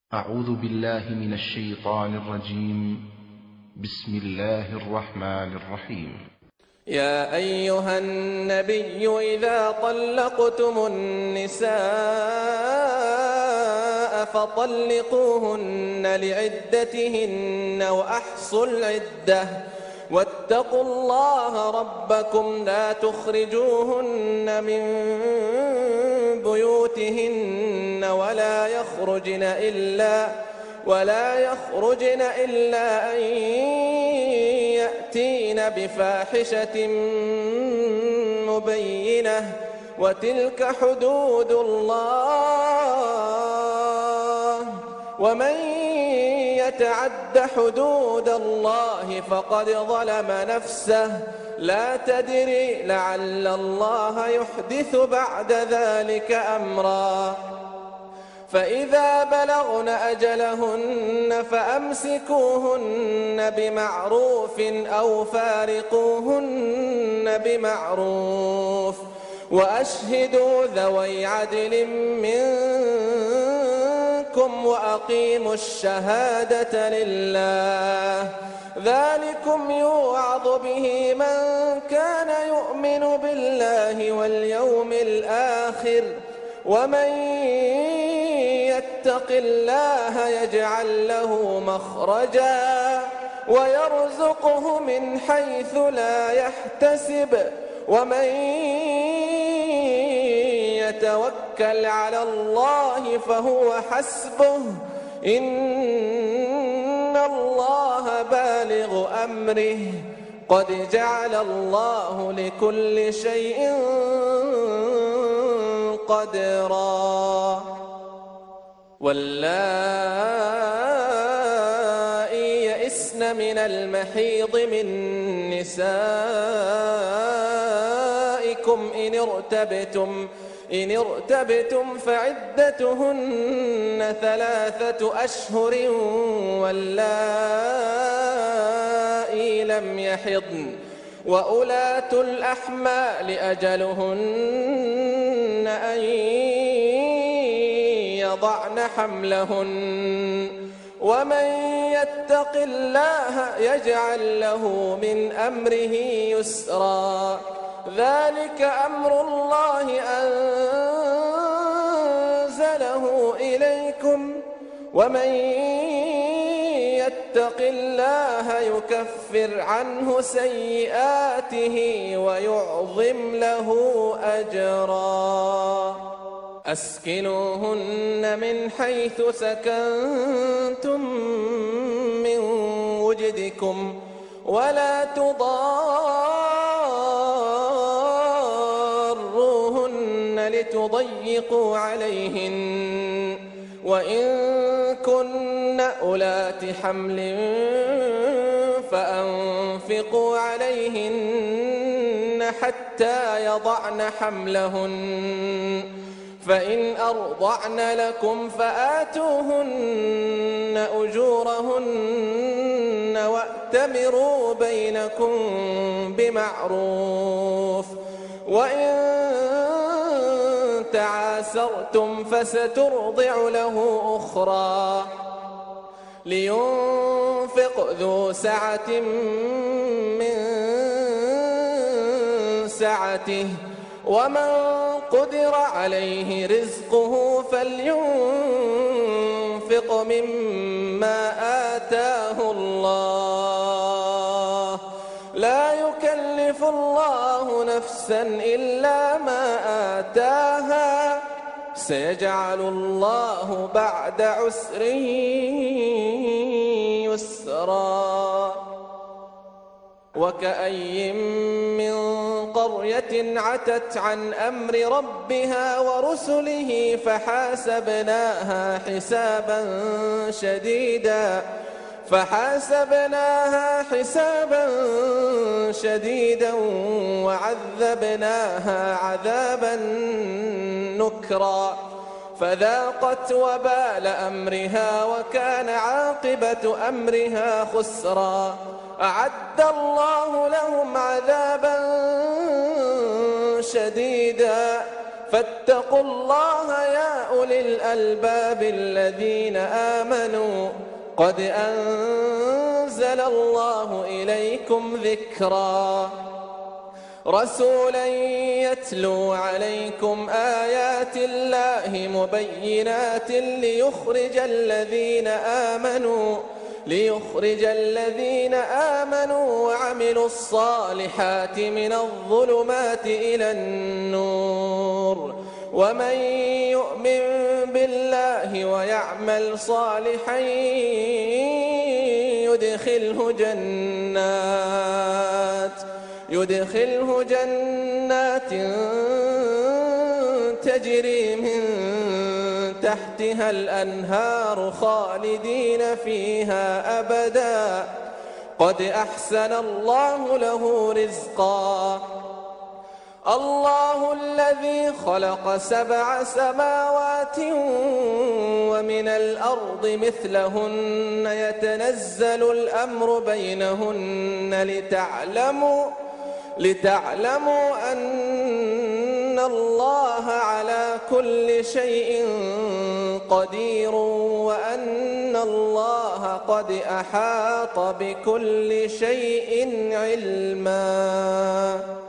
أعوذ بالله من الشيطان الرجيم. بسم الله الرحمن الرحيم. يا أيها النبي إذا طلقتم النساء فطلقوهن لعدتهن وأحصوا العدة واتقوا الله ربكم لا تخرجوهن من بيوتهن ولا يخرجن إلا أن يأتين بفاحشة مبينة وتلك حدود الله ومن يتعد حدود الله فقد ظلم نفسه لا تدري لعل الله يحدث بعد ذلك أمرا فإذا بلغن أجلهن فأمسكوهن بمعروف أو فارقوهن بمعروف وأشهدوا ذوي عدل منكم وأقيموا الشهادة لله ذلكم يوعظ به من كان يؤمن بالله واليوم الآخر ومن يتق الله يجعل له مخرجا ويرزقه من حيث لا يحتسب ومن يتوكل على الله فهو حسبه إن الله بالغ أمره قد جعل الله لكل شيء قدرا واللائي يئسن من المحيض من نسائكم إن ارتبتم فعدتهن 3 أشهر واللائي لم يحضن وأولاة الأحمال أجلهن أن يضعن حملهن ومن يتق الله يجعل له من أمره يسرا ذلك أمر الله أنزله إليكم ومن يتق الله يكفر عنه سيئاته ويعظم له أجرا أسكنوهن من حيث سكنتم من وجدكم ولا تضاروهن لتضيقوا عليهن وإن كن أولات حمل فأنفقوا عليهن حتى يضعن حملهن فإن أرضعن لكم فآتوهن أجورهن وأتمروا بينكم بمعروف وإن تعاسرتم فسترضع له أخرى لينفق ذو سعة من سعته ومن قدر عليه رزقه فلينفق مما آتاه الله لا يكلف الله نفسا إلا ما آتاها سيجعل الله بعد عسر يسرا وكأي من قرية عتت عن أمر ربها ورسله فحاسبناها حسابا شديدا وعذبناها عذابا نكرا فذاقت وبال أمرها وكان عاقبة أمرها خسرا أعد الله لهم عذابا شديدا فاتقوا الله يا أولي الألباب الذين آمنوا قد أنزل الله إليكم ذكرا رسولا يتلو عليكم آيات الله مبينات ليخرج الذين آمنوا وعملوا الصالحات من الظلمات إلى النور ومن يؤمن بالله ويعمل صالحا يدخله جنات تجري من تحتها الأنهار خالدين فيها أبدا قد أحسن الله له رزقا الله الذي خلق 7 سماوات ومن الأرض مثلهن يتنزل الأمر بينهن لتعلموا أن الله على كل شيء قدير وأن الله قد أحاط بكل شيء علما